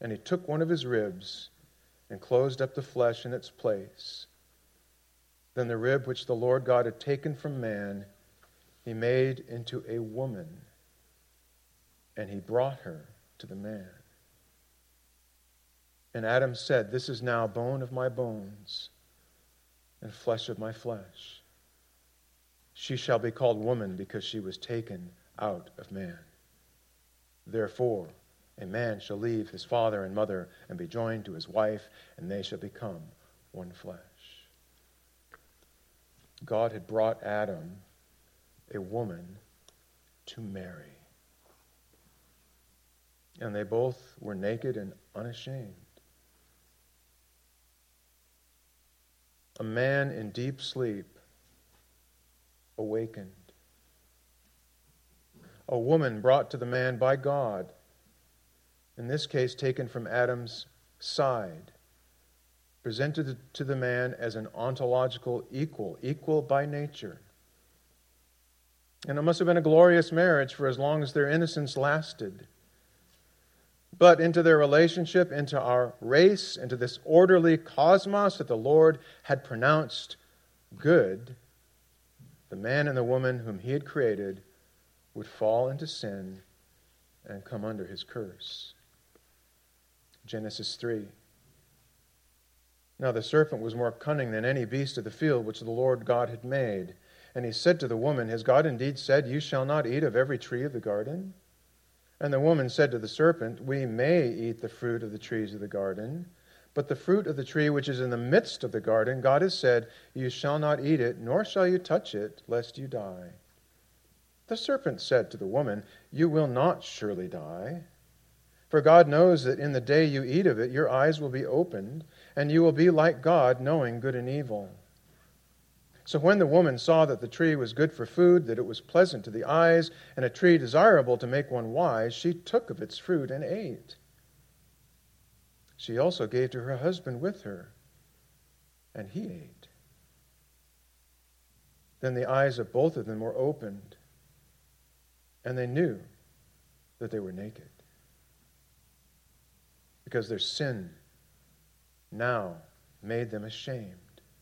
And he took one of his ribs and closed up the flesh in its place. Then the rib which the Lord God had taken from man, he made into a woman, and he brought her to the man. And Adam said, "This is now bone of my bones and flesh of my flesh. She shall be called woman because she was taken out of man. Therefore, a man shall leave his father and mother and be joined to his wife, and they shall become one flesh." God had brought Adam a woman to marry. And they both were naked and unashamed. A man in deep sleep awakened. A woman brought to the man by God, in this case taken from Adam's side, presented to the man as an ontological equal by nature. And it must have been a glorious marriage for as long as their innocence lasted. But into their relationship, into our race, into this orderly cosmos that the Lord had pronounced good, the man and the woman whom he had created would fall into sin and come under his curse. Genesis 3. Now the serpent was more cunning than any beast of the field which the Lord God had made. And he said to the woman, "Has God indeed said, 'You shall not eat of every tree of the garden'?" And the woman said to the serpent, "We may eat the fruit of the trees of the garden, but the fruit of the tree which is in the midst of the garden, God has said, 'You shall not eat it, nor shall you touch it, lest you die.' The serpent said to the woman, 'You will not surely die. For God knows that in the day you eat of it, your eyes will be opened, and you will be like God, knowing good and evil.' So when the woman saw that the tree was good for food, that it was pleasant to the eyes, and a tree desirable to make one wise, she took of its fruit and ate. She also gave to her husband with her, and he ate. Then the eyes of both of them were opened, and they knew that they were naked, because their sin now made them ashamed.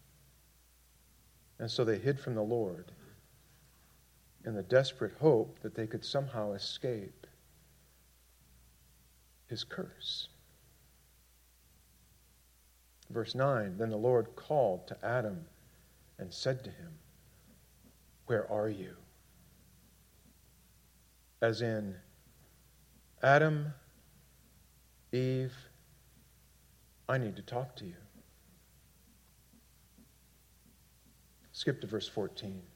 And so they hid from the Lord in the desperate hope that they could somehow escape his curse. Verse 9, then the Lord called to Adam and said to him, "Where are you?" As in, Adam, Eve, I need to talk to you. Skip to verse 14.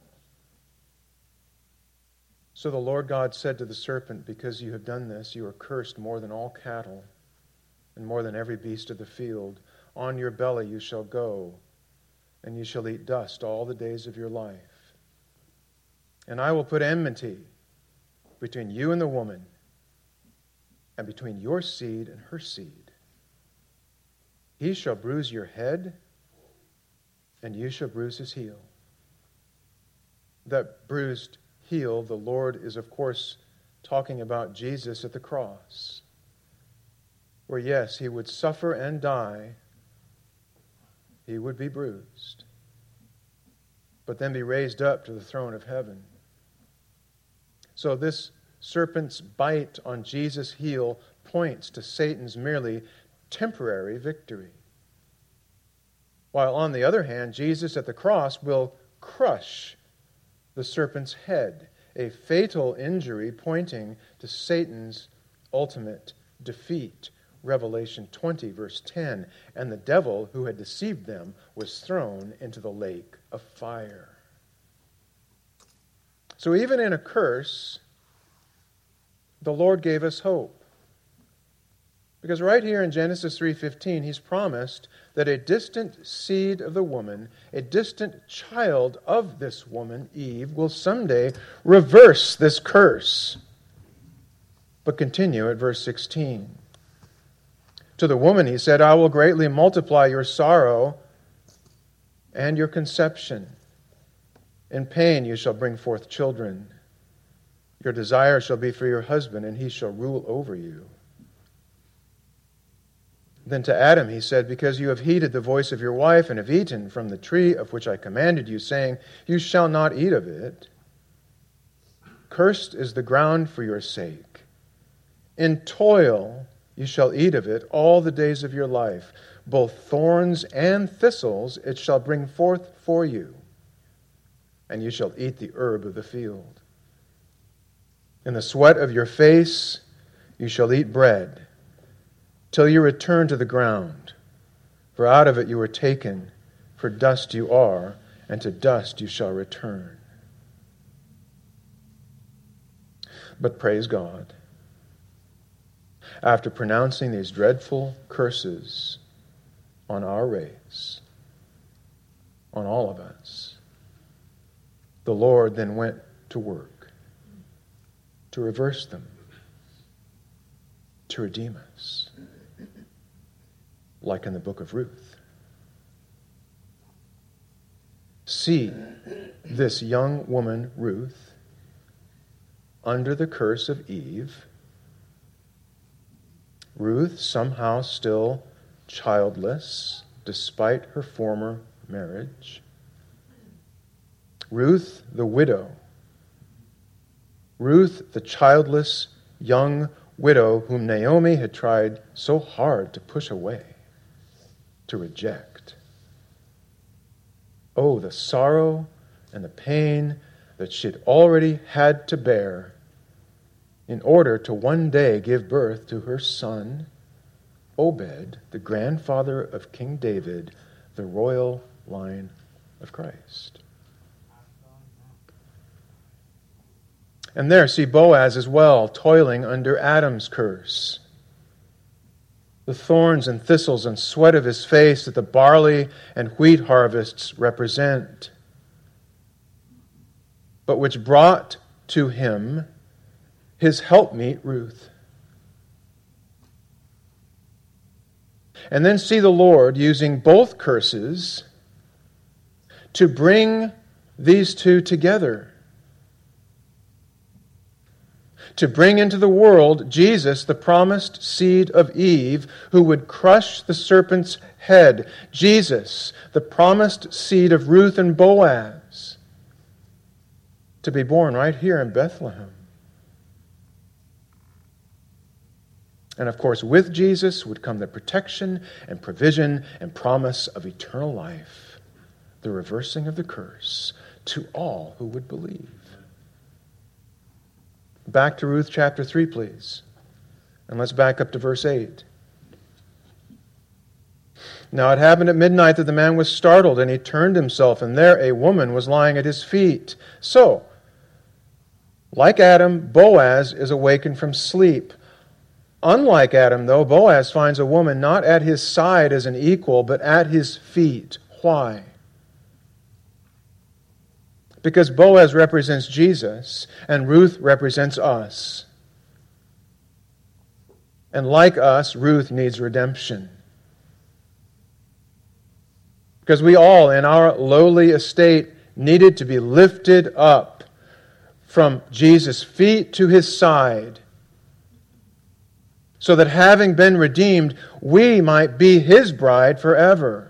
So the Lord God said to the serpent, "Because you have done this, you are cursed more than all cattle and more than every beast of the field. On your belly you shall go, and you shall eat dust all the days of your life. And I will put enmity between you and the woman, and between your seed and her seed. He shall bruise your head, and you shall bruise his heel." That bruised heel, the Lord is, of course, talking about Jesus at the cross, where, yes, he would suffer and die. He would be bruised, but then be raised up to the throne of heaven. So this serpent's bite on Jesus' heel points to Satan's merely temporary victory. While on the other hand, Jesus at the cross will crush the serpent's head, a fatal injury pointing to Satan's ultimate defeat. Revelation 20, verse 10, and the devil who had deceived them was thrown into the lake of fire. So even in a curse, the Lord gave us hope. Because right here in Genesis 3:15, he's promised that a distant seed of the woman, a distant child of this woman, Eve, will someday reverse this curse. But continue at verse 16. To the woman he said, "I will greatly multiply your sorrow and your conception. In pain you shall bring forth children. Your desire shall be for your husband, and he shall rule over you." Then to Adam he said, because you have heeded the voice of your wife and have eaten from the tree of which I commanded you, saying, you shall not eat of it, cursed is the ground for your sake. In toil you shall eat of it all the days of your life. Both thorns and thistles it shall bring forth for you, and you shall eat the herb of the field. In the sweat of your face you shall eat bread, till you return to the ground. For out of it you were taken, for dust you are, and to dust you shall return. But praise God, after pronouncing these dreadful curses on our race, on all of us, the Lord then went to work to reverse them, to redeem us, like in the book of Ruth. See this young woman, Ruth, under the curse of Eve. Ruth, somehow still childless, despite her former marriage. Ruth, the widow. Ruth, the childless young widow whom Naomi had tried so hard to push away, to reject. Oh, the sorrow and the pain that she'd already had to bear in order to one day give birth to her son, Obed, the grandfather of King David, the royal line of Christ. And there, see Boaz as well, toiling under Adam's curse. The thorns and thistles and sweat of his face that the barley and wheat harvests represent, but which brought to him his helpmeet Ruth. And then see the Lord using both curses to bring these two together. To bring into the world Jesus, the promised seed of Eve, who would crush the serpent's head. Jesus, the promised seed of Ruth and Boaz, to be born right here in Bethlehem. And of course, with Jesus would come the protection and provision and promise of eternal life, the reversing of the curse to all who would believe. Back to Ruth chapter 3, please. And let's back up to verse 8. Now it happened at midnight that the man was startled, and he turned himself, and there a woman was lying at his feet. So, like Adam, Boaz is awakened from sleep. Unlike Adam, though, Boaz finds a woman not at his side as an equal, but at his feet. Why? Because Boaz represents Jesus, and Ruth represents us. And like us, Ruth needs redemption. Because we all, in our lowly estate, needed to be lifted up from Jesus' feet to his side, so that having been redeemed, we might be his bride forever.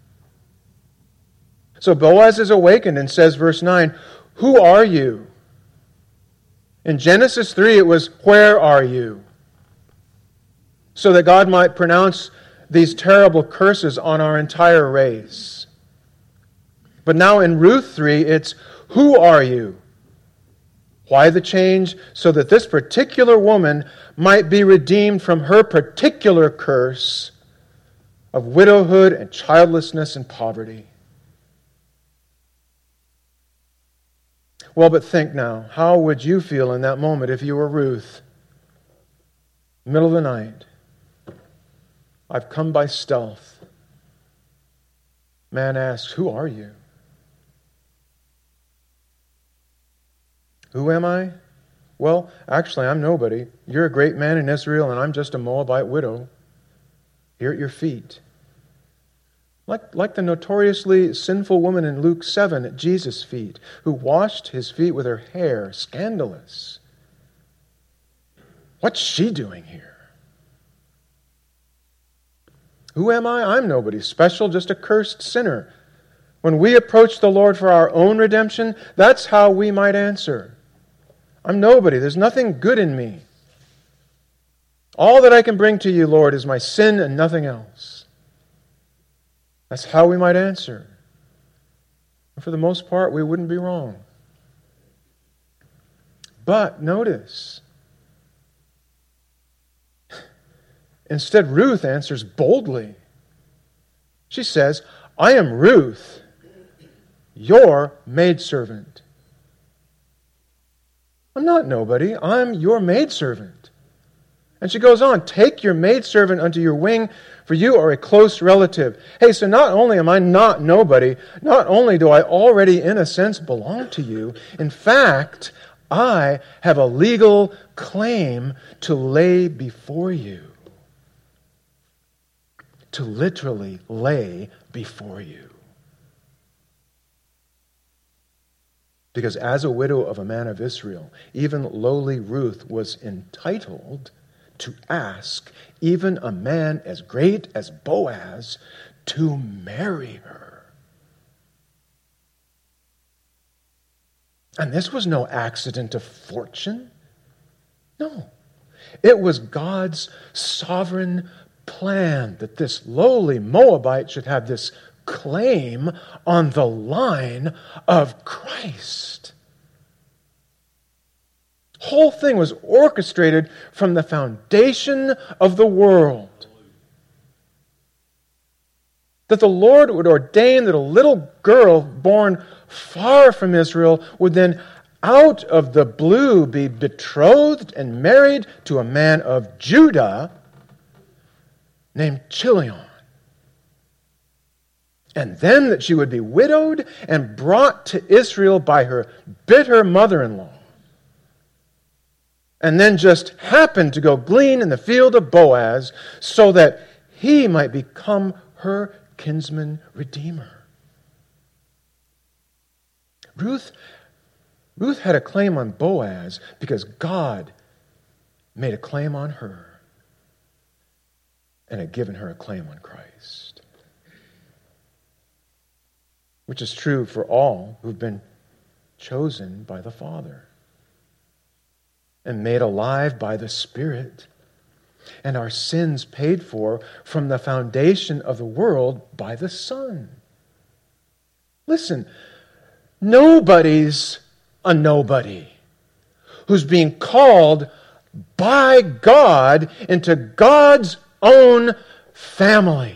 So Boaz is awakened and says, verse 9, who are you? In Genesis 3, it was, where are you? So that God might pronounce these terrible curses on our entire race. But now in Ruth 3, it's, who are you? Why the change? So that this particular woman might be redeemed from her particular curse of widowhood and childlessness and poverty. Well, but think now, how would you feel in that moment if you were Ruth? Middle of the night. I've come by stealth. Man asks, who are you? Who am I? Well, actually, I'm nobody. You're a great man in Israel, and I'm just a Moabite widow here at your feet. Like the notoriously sinful woman in Luke 7 at Jesus' feet, who washed his feet with her hair, scandalous. What's she doing here? Who am I? I'm nobody special, just a cursed sinner. When we approach the Lord for our own redemption, that's how we might answer. I'm nobody. There's nothing good in me. All that I can bring to you, Lord, is my sin and nothing else. That's how we might answer. And for the most part, we wouldn't be wrong. But notice, instead, Ruth answers boldly. She says, I am Ruth, your maidservant. I'm not nobody. I'm your maidservant. And she goes on, take your maidservant unto your wing, for you are a close relative. Hey, so not only am I not nobody, not only do I already, in a sense, belong to you, in fact, I have a legal claim to lay before you. To literally lay before you. Because as a widow of a man of Israel, even lowly Ruth was entitled to ask even a man as great as Boaz to marry her. And this was no accident of fortune. No. It was God's sovereign plan that this lowly Moabite should have this claim on the line of Christ. The whole thing was orchestrated from the foundation of the world. That the Lord would ordain that a little girl born far from Israel would then out of the blue be betrothed and married to a man of Judah named Chilion. And then that she would be widowed and brought to Israel by her bitter mother-in-law. And then just happened to go glean in the field of Boaz so that he might become her kinsman redeemer. Ruth had a claim on Boaz because God made a claim on her and had given her a claim on Christ. Which is true for all who've been chosen by the Father and made alive by the Spirit, and our sins paid for from the foundation of the world by the Son. Listen, nobody's a nobody who's being called by God into God's own family.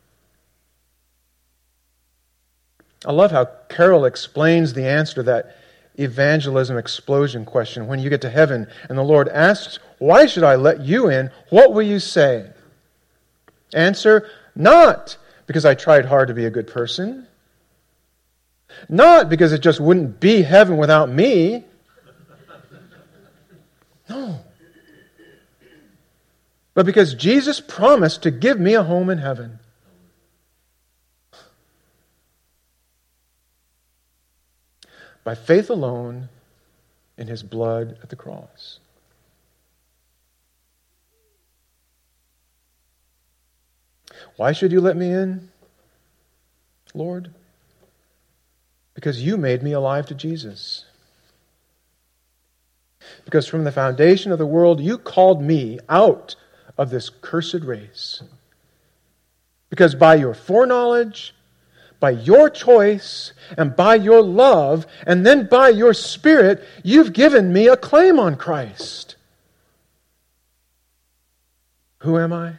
I love how Carol explains the answer to that evangelism explosion question. When you get to heaven and the Lord asks, why should I let you in? What will you say? Answer, not because I tried hard to be a good person. Not because it just wouldn't be heaven without me. No. But because Jesus promised to give me a home in heaven. By faith alone in His blood at the cross. Why should you let me in, Lord? Because you made me alive to Jesus. Because from the foundation of the world, you called me out of this cursed race. Because by your foreknowledge, by your choice, and by your love, and then by your Spirit, you've given me a claim on Christ. Who am I?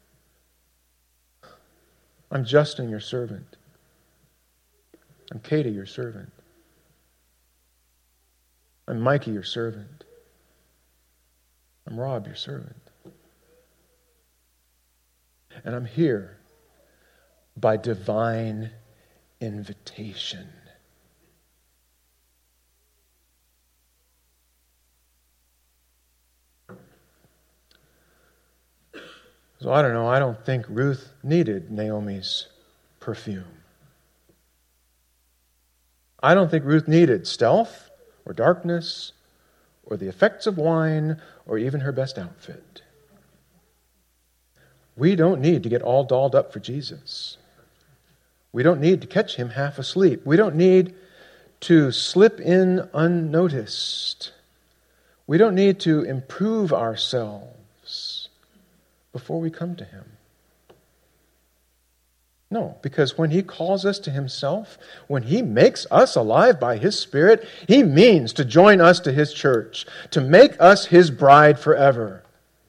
I'm Justin, your servant. I'm Katie, your servant. I'm Mikey, your servant. I'm Rob, your servant. And I'm here by divine invitation. So I don't know, I don't think Ruth needed Naomi's perfume. I don't think Ruth needed stealth or darkness or the effects of wine or even her best outfit. We don't need to get all dolled up for Jesus. We don't need to catch him half asleep. We don't need to slip in unnoticed. We don't need to improve ourselves before we come to him. No, because when he calls us to himself, when he makes us alive by his Spirit, he means to join us to his church, to make us his bride forever.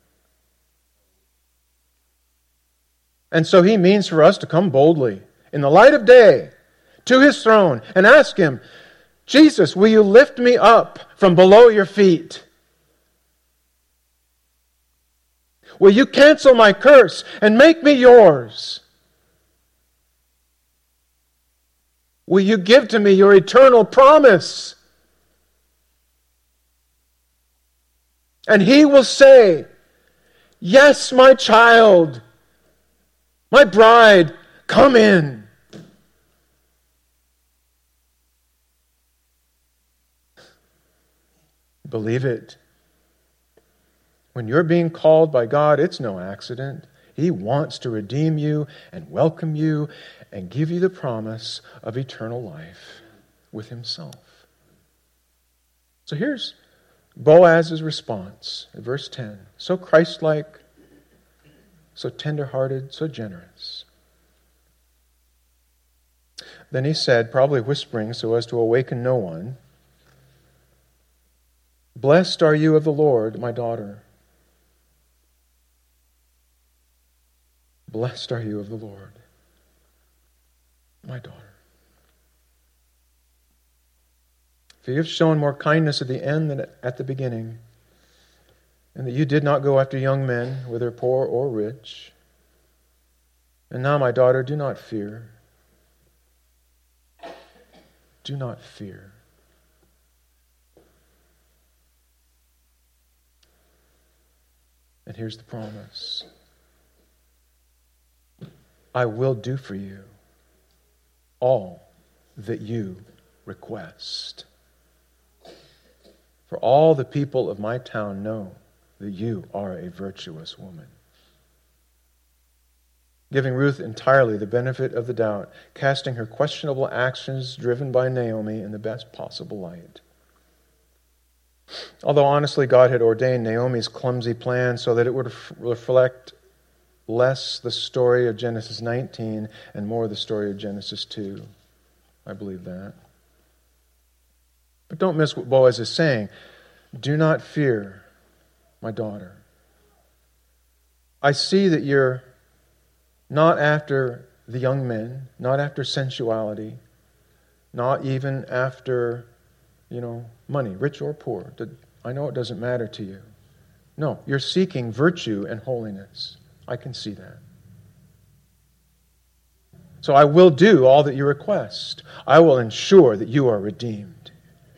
And so he means for us to come boldly, in the light of day, to his throne and ask him, Jesus, will you lift me up from below your feet? Will you cancel my curse and make me yours? Will you give to me your eternal promise? And he will say, yes, my child, my bride, come in. Believe it. When you're being called by God, it's no accident. He wants to redeem you and welcome you and give you the promise of eternal life with himself. So here's Boaz's response in verse 10. So Christ-like, so tender-hearted, so generous. Then he said, probably whispering so as to awaken no one, blessed are you of the Lord, my daughter. Blessed are you of the Lord, my daughter. For you have shown more kindness at the end than at the beginning, and that you did not go after young men, whether poor or rich. And now, my daughter, do not fear. Do not fear. And here's the promise. I will do for you all that you request. For all the people of my town know that you are a virtuous woman. Giving Ruth entirely the benefit of the doubt, casting her questionable actions driven by Naomi in the best possible light. Although honestly, God had ordained Naomi's clumsy plan so that it would reflect less the story of Genesis 19 and more the story of Genesis 2. I believe that. But don't miss what Boaz is saying. Do not fear, my daughter. I see that you're not after the young men, not after sensuality, not even after, money, rich or poor. I know it doesn't matter to you. No, you're seeking virtue and holiness. I can see that. So I will do all that you request. I will ensure that you are redeemed.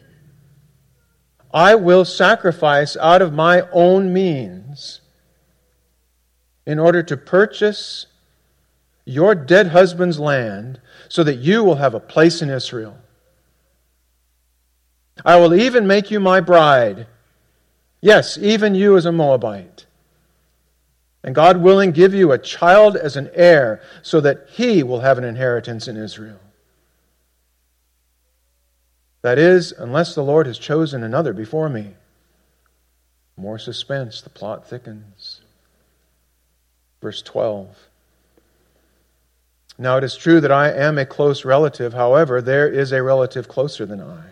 I will sacrifice out of my own means in order to purchase your dead husband's land so that you will have a place in Israel. I will even make you my bride. Yes, even you as a Moabite. And God willing, give you a child as an heir so that he will have an inheritance in Israel. That is, unless the Lord has chosen another before me. More suspense, the plot thickens. Verse 12. Now it is true that I am a close relative. However, there is a relative closer than I.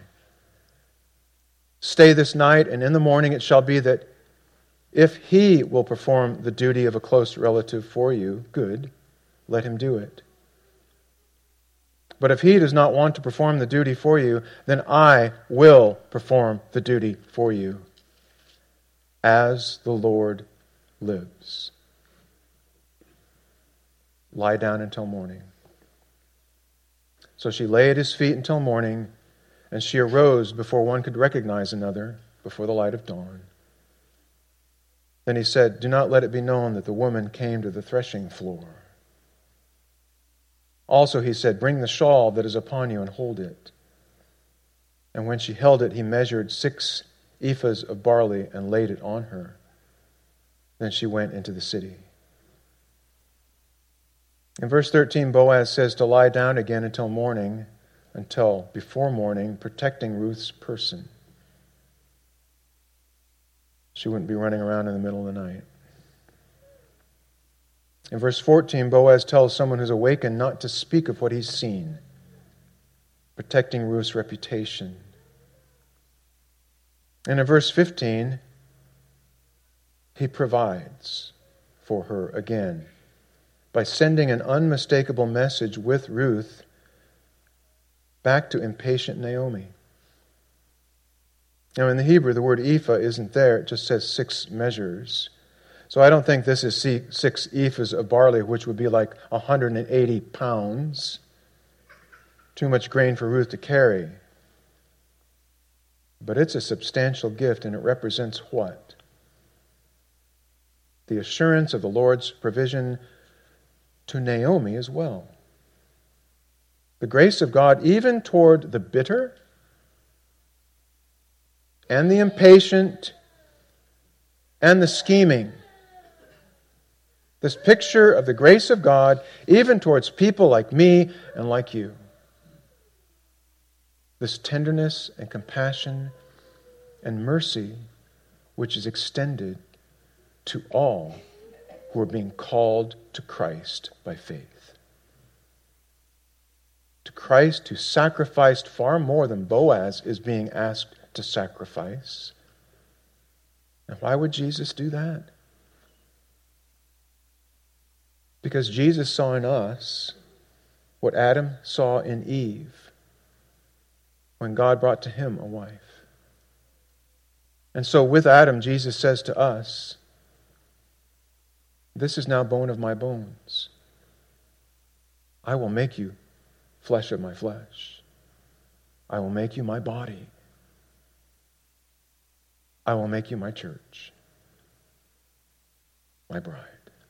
Stay this night, and in the morning it shall be that if he will perform the duty of a close relative for you, good, let him do it. But if he does not want to perform the duty for you, then I will perform the duty for you, as the Lord lives. Lie down until morning. So she lay at his feet until morning, and she arose before one could recognize another, before the light of dawn. Then he said, do not let it be known that the woman came to the threshing floor. Also he said, bring the shawl that is upon you and hold it. And when she held it, he measured 6 ephahs of barley and laid it on her. Then she went into the city. In verse 13, Boaz says to lie down again until before morning, protecting Ruth's person. She wouldn't be running around in the middle of the night. In verse 14, Boaz tells someone who's awakened not to speak of what he's seen, protecting Ruth's reputation. And in verse 15, he provides for her again by sending an unmistakable message with Ruth back to impatient Naomi. Now in the Hebrew, the word ephah isn't there. It just says 6 measures. So I don't think this is 6 ephahs of barley, which would be like 180 pounds. Too much grain for Ruth to carry. But it's a substantial gift, and it represents what? The assurance of the Lord's provision to Naomi as well. The grace of God even toward the bitter and the impatient and the scheming. This picture of the grace of God even towards people like me and like you. This tenderness and compassion and mercy which is extended to all who are being called to Christ by faith. To Christ who sacrificed far more than Boaz is being asked to sacrifice. And why would Jesus do that? Because Jesus saw in us what Adam saw in Eve when God brought to him a wife. And so with Adam, Jesus says to us, this is now bone of my bones. I will make you flesh of my flesh. I will make you my body. I will make you my church, my bride.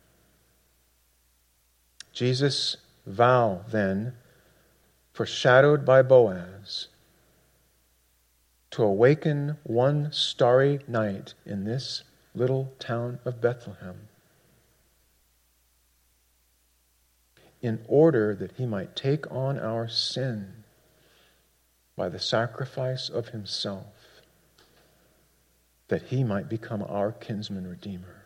Jesus' vow, then, foreshadowed by Boaz, to awaken one starry night in this little town of Bethlehem in order that he might take on our sin by the sacrifice of himself, that he might become our kinsman redeemer.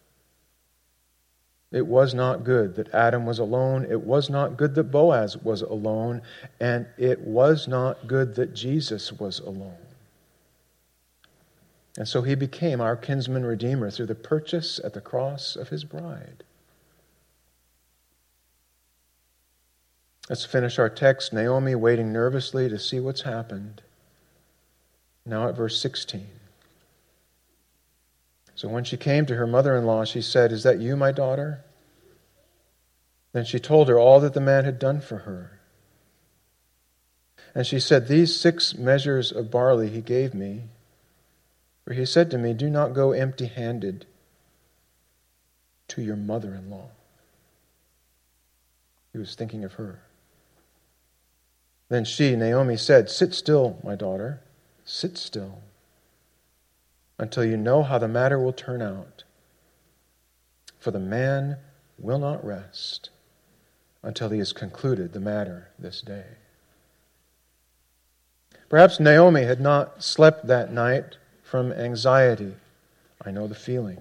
It was not good that Adam was alone. It was not good that Boaz was alone. And it was not good that Jesus was alone. And so he became our kinsman redeemer through the purchase at the cross of his bride. Let's finish our text. Naomi waiting nervously to see what's happened. Now at verse 16. So when she came to her mother-in-law, she said, "Is that you, my daughter?" Then she told her all that the man had done for her. And she said, "These 6 measures of barley he gave me, for he said to me, 'Do not go empty-handed to your mother-in-law.'" He was thinking of her. Then she, Naomi, said, "Sit still, my daughter, sit still, until you know how the matter will turn out. For the man will not rest until he has concluded the matter this day." Perhaps Naomi had not slept that night from anxiety. I know the feeling.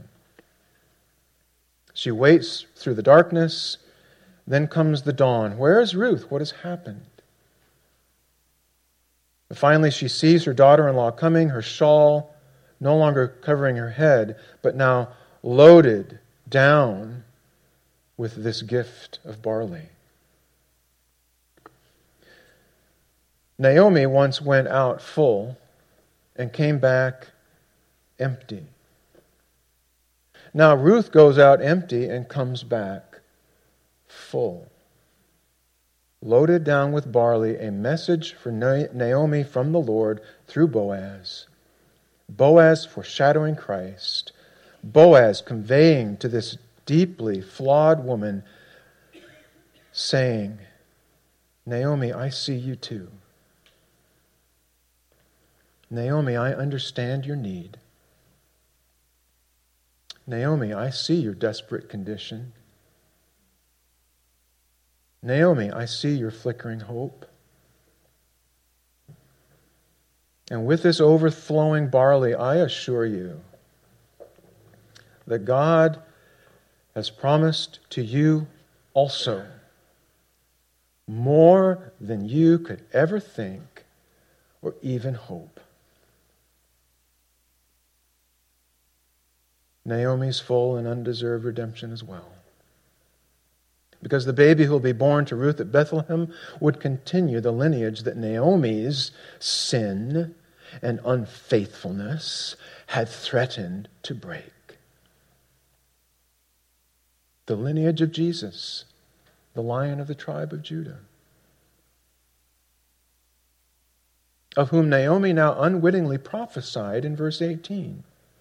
She waits through the darkness, then comes the dawn. Where is Ruth? What has happened? But finally she sees her daughter-in-law coming, her shawl no longer covering her head, but now loaded down with this gift of barley. Naomi once went out full and came back empty. Now Ruth goes out empty and comes back full. Loaded down with barley, a message for Naomi from the Lord through Boaz. Boaz foreshadowing Christ. Boaz conveying to this deeply flawed woman, saying, "Naomi, I see you too. Naomi, I understand your need. Naomi, I see your desperate condition. Naomi, I see your flickering hope. And with this overflowing barley, I assure you that God has promised to you also more than you could ever think or even hope. Naomi's full and undeserved redemption as well. Because the baby who will be born to Ruth at Bethlehem would continue the lineage that Naomi's sin and unfaithfulness had threatened to break. The lineage of Jesus, the Lion of the tribe of Judah, of whom Naomi now unwittingly prophesied in verse 18.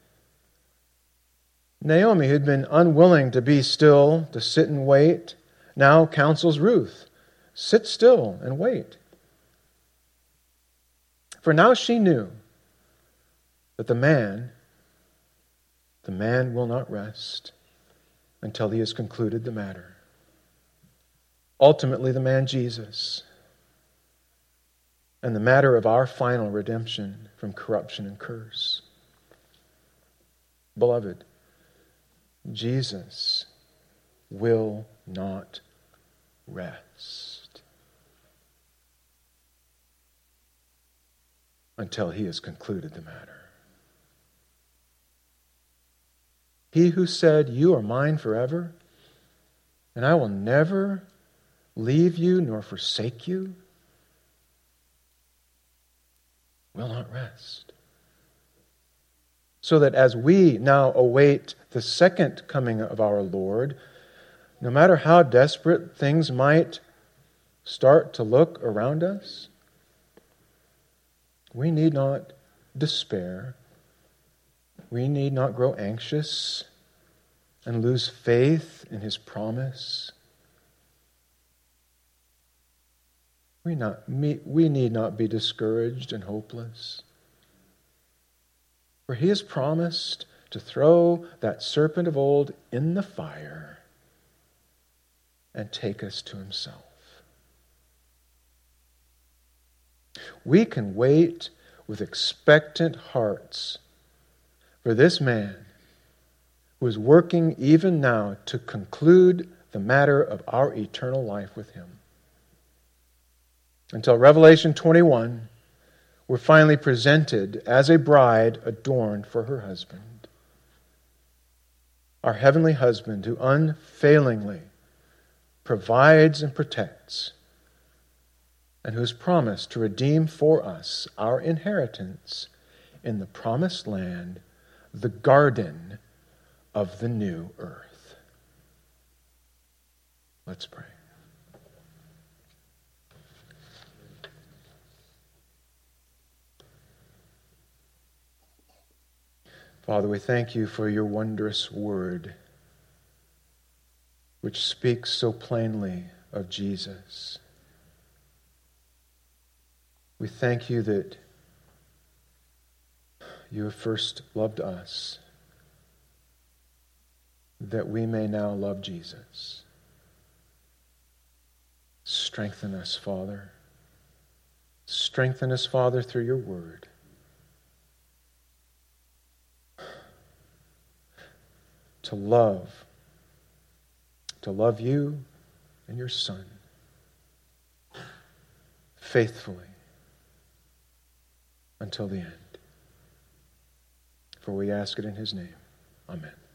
Naomi, who'd been unwilling to be still, to sit and wait, now counsels Ruth, sit still and wait. For now she knew that the man will not rest until he has concluded the matter. Ultimately, the man Jesus, and the matter of our final redemption from corruption and curse. Beloved, Jesus will not rest until he has concluded the matter. He who said, "You are mine forever, and I will never leave you nor forsake you," will not rest. So that as we now await the second coming of our Lord, no matter how desperate things might start to look around us, we need not despair. We need not grow anxious and lose faith in his promise. We need not be discouraged and hopeless. For he has promised to throw that serpent of old in the fire and take us to himself. We can wait with expectant hearts for this man who is working even now to conclude the matter of our eternal life with him. Until Revelation 21, we're finally presented as a bride adorned for her husband. Our heavenly husband who unfailingly provides and protects, and who has promised to redeem for us our inheritance in the promised land, the garden of the new earth. Let's pray. Father, we thank you for your wondrous word, which speaks so plainly of Jesus. We thank you that you have first loved us, that we may now love Jesus. Strengthen us, Father. Strengthen us, Father, through your word. To love you and your Son faithfully until the end. For we ask it in his name. Amen.